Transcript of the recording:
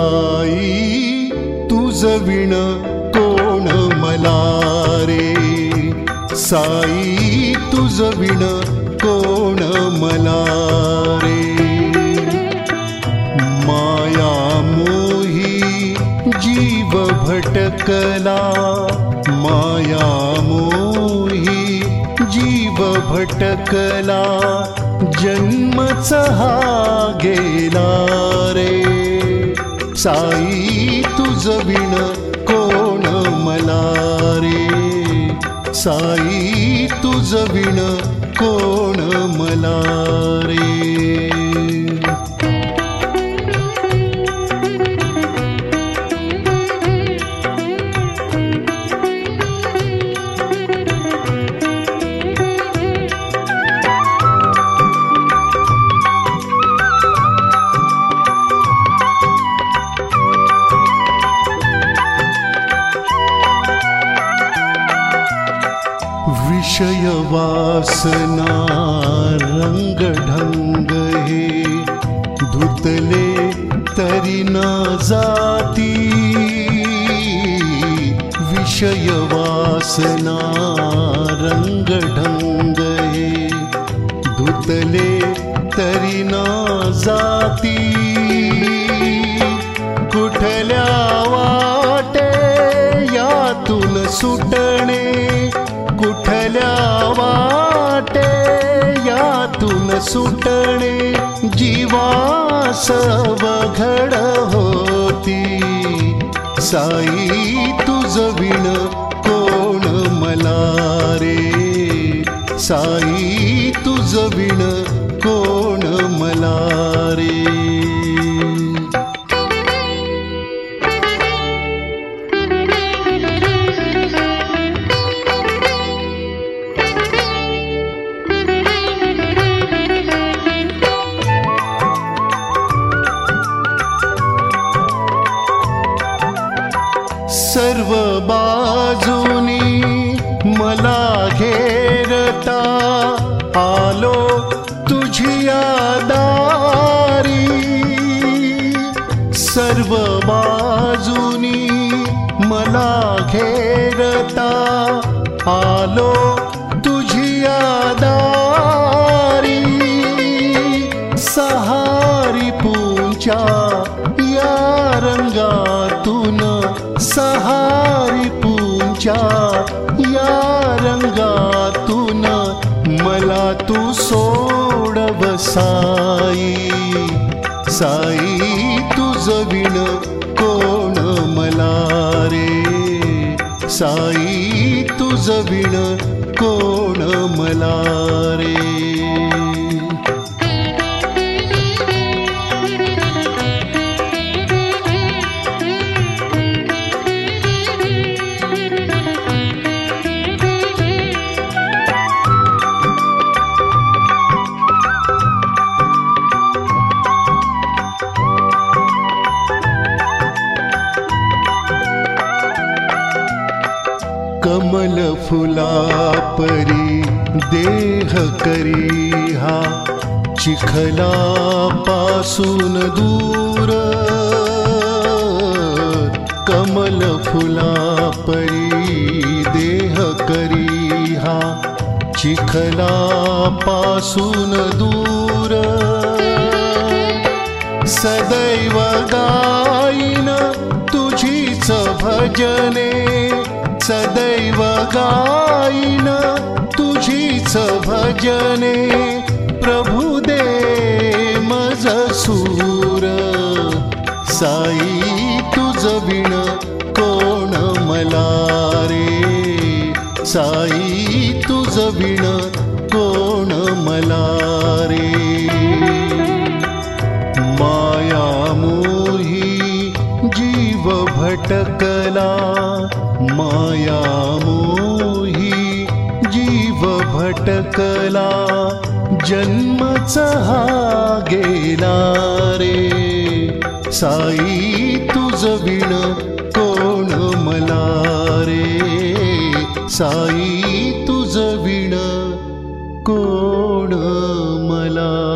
साई तुझ विण कोण मला रे, साई तुझ विण कोण मला रे. माया मोही जीव भटकला, माया मोही जीव भटकला, जन्मच हा गेला रे. साई तुझ विण कोण मला रे, साई तुझ विण कोण मला रे. विषय वासना रंग ढंग हे, धुतले तरी न जाती. विषय वासना रंग ढंग हे, धुतले तरी न जाती. कुठल्या वाटे यातून सुटणे, कुठल्या वाटे यातून सुटणे, जीवास अवघड होती. साई तुझ विण कोण मला रे, साई तुझ विण कोण मला रे. सर्व बाजूनी मला घेरता, आलो तुझिया दारी. सर्व बाजूनी मला घेरता, आलो तुझिया दारी. सहारी पुंच्या या रंगातून, सहारी पुंच्या या रंगातून, मला तू सोडव साई. साई तुझ विण कोण मला रे, साई तुझ विण कोण मला रे. कमल फुला परी देह करी हा, चिखला पासून दूर. कमल फुला परी देह करी हा, चिखला पासून दूर. सदैव गाईन तुझीच भजने, सदैव गाईन तुझीच भजने. प्रभु दे मज सूर, साई तुझ विण कोण मला रे, साई तुझ विण कोण मला रे. माया मोही जीव भटकला, माया मोही जीव भटकला, जन्मच हा गेला रे. साई तुझ विण कोण मला रे, साई तुझ विण कोण मला.